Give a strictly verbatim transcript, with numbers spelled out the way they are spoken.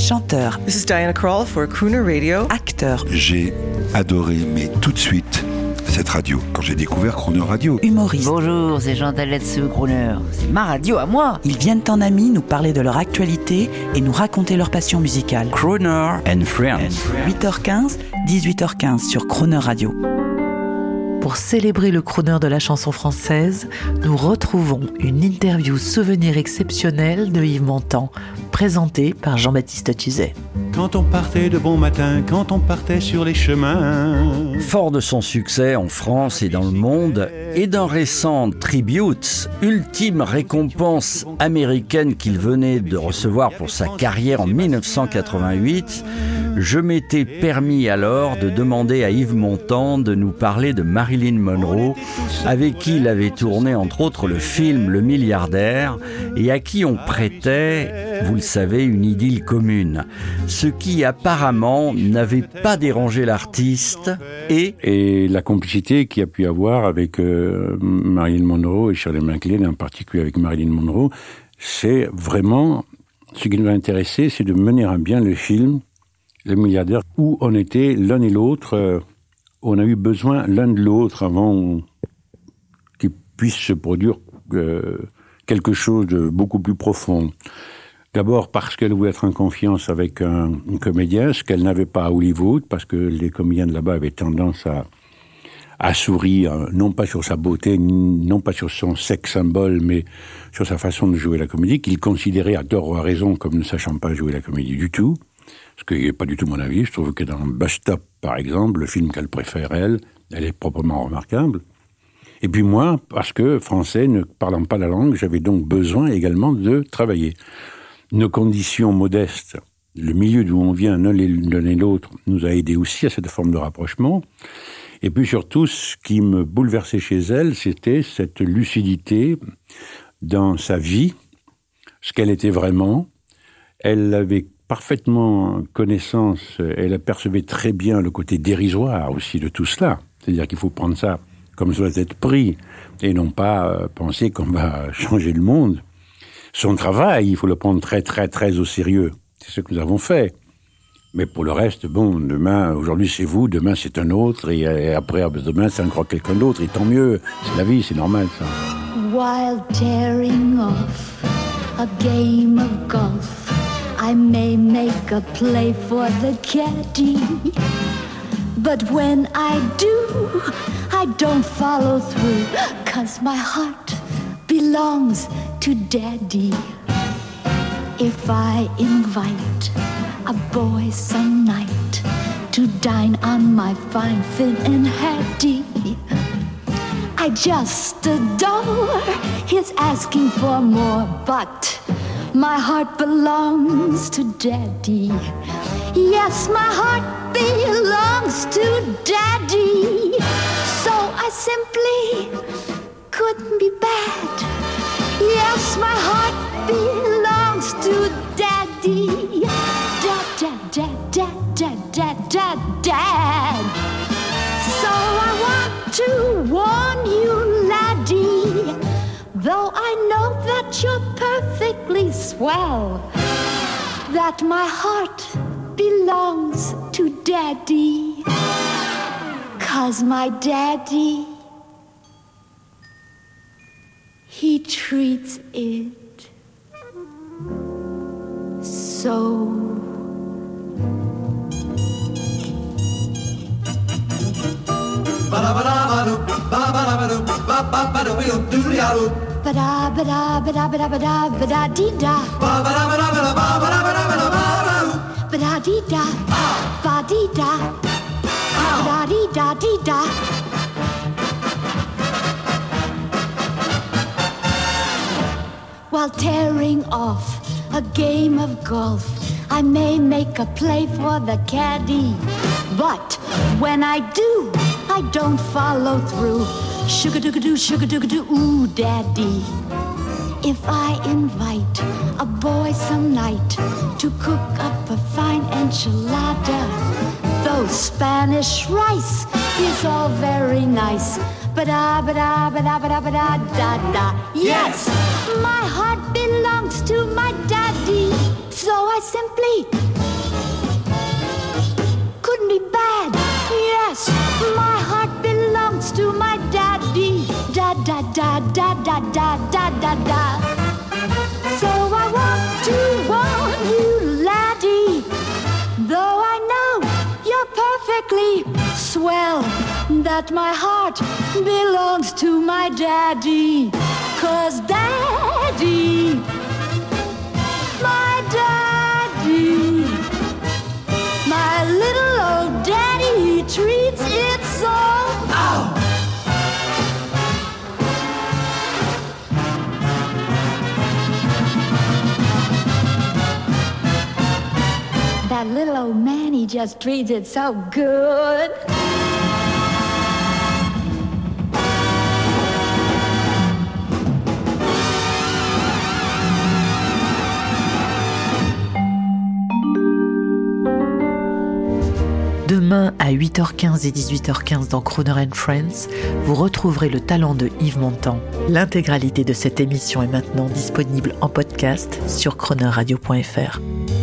chanteur. This is Diana Krall for Crooner Radio. Acteur. J'ai adoré, mais tout de suite, cette radio, quand j'ai découvert Crooner Radio. Humoriste. Bonjour, c'est Jean Talette, Crooner. C'est ma radio à moi. Ils viennent en amis nous parler de leur actualité et nous raconter leur passion musicale. Crooner and Friends. huit heures quinze, dix-huit heures quinze sur Crooner Radio. Pour célébrer le crooner de la chanson française, nous retrouvons une interview souvenir exceptionnelle de Yves Montand, présentée par Jean-Baptiste Tuzet. Quand on partait de bon matin, quand on partait sur les chemins. Fort de son succès en France et dans le monde, et d'un récent tribute, ultime récompense américaine qu'il venait de recevoir pour sa carrière en dix-neuf cent quatre-vingt-huit, je m'étais permis alors de demander à Yves Montand de nous parler de Marilyn Monroe, avec qui il avait tourné entre autres le film Le Milliardaire, et à qui on prêtait, vous le savez, une idylle commune. Ce qui apparemment n'avait pas dérangé l'artiste et... Et la complicité qu'il y a pu avoir avec euh, Marilyn Monroe et Shirley MacLaine, en particulier avec Marilyn Monroe, c'est vraiment... Ce qui nous a intéressé, c'est de mener à bien le film Le Milliardaire, où on était l'un et l'autre... Euh, on a eu besoin l'un de l'autre avant qu'il puisse se produire euh, quelque chose de beaucoup plus profond. D'abord parce qu'elle voulait être en confiance avec un, un comédien, ce qu'elle n'avait pas à Hollywood, parce que les comédiens de là-bas avaient tendance à, à sourire, non pas sur sa beauté, non pas sur son sex symbole, mais sur sa façon de jouer la comédie, qu'il considérait à tort ou à raison comme ne sachant pas jouer la comédie du tout. Ce qui n'est pas du tout mon avis. Je trouve que dans Bus Stop, par exemple, le film qu'elle préfère, elle, elle est proprement remarquable. Et puis moi, parce que français, ne parlant pas la langue, j'avais donc besoin également de travailler. Nos conditions modestes, le milieu d'où on vient l'un et l'autre, nous a aidés aussi à cette forme de rapprochement. Et puis surtout, ce qui me bouleversait chez elle, c'était cette lucidité dans sa vie, ce qu'elle était vraiment. Elle avait parfaitement connaissance, elle apercevait très bien le côté dérisoire aussi de tout cela. C'est-à-dire qu'il faut prendre ça comme ça doit être pris, et non pas penser qu'on va changer le monde. Son travail, il faut le prendre très très très au sérieux. C'est ce que nous avons fait. Mais pour le reste, bon, demain, aujourd'hui c'est vous, demain c'est un autre, et après, demain c'est encore quelqu'un d'autre, et tant mieux. C'est la vie, c'est normal ça. While tearing off a game of golf, I may make a play for the caddy, but when I do, I don't follow through, 'cause my heart belongs to Daddy. If I invite a boy some night to dine on my fine Finn and Hattie, I just adore his asking for more, but my heart belongs to Daddy. Yes, my heart belongs to Daddy. So I simply couldn't be bad. Yes, my heart belongs to Daddy. Dad, dad, dad, dad, dad, dad, dad, dad. So I want to warn you, laddie, though I know that you're perfectly swell, that my heart belongs to Daddy, 'cause my Daddy, he treats it so. Ba-da, ba-da, ba-da, ba-da, ba-da, ba-da-dee-da. Ba-da-dee-da, ba-dee-da, ba-da-dee-da-dee-da. While tearing off a game of golf, I may make a play for the caddy, but when I do, I don't follow through. Sugar-doo-ga-doo, sugar-doo-ga-doo, ooh, Daddy. If I invite a boy some night to cook up a fine enchilada, though Spanish rice is all very nice, ba-da, ba-da, ba-da, ba-da, ba-da, da-da. Yes, my heart belongs to my Daddy, so I simply da da da da da da da. So I want to warn you, laddie, though I know you're perfectly swell, that my heart belongs to my daddy. 'Cause daddy, my daddy, my little old daddy, he treats it so. Ow! That little old man, he just treats it so good. Demain à huit heures quinze et dix-huit heures quinze dans Crooner and Friends, vous retrouverez le talent de Yves Montand. L'intégralité de cette émission est maintenant disponible en podcast sur crooner radio point f r.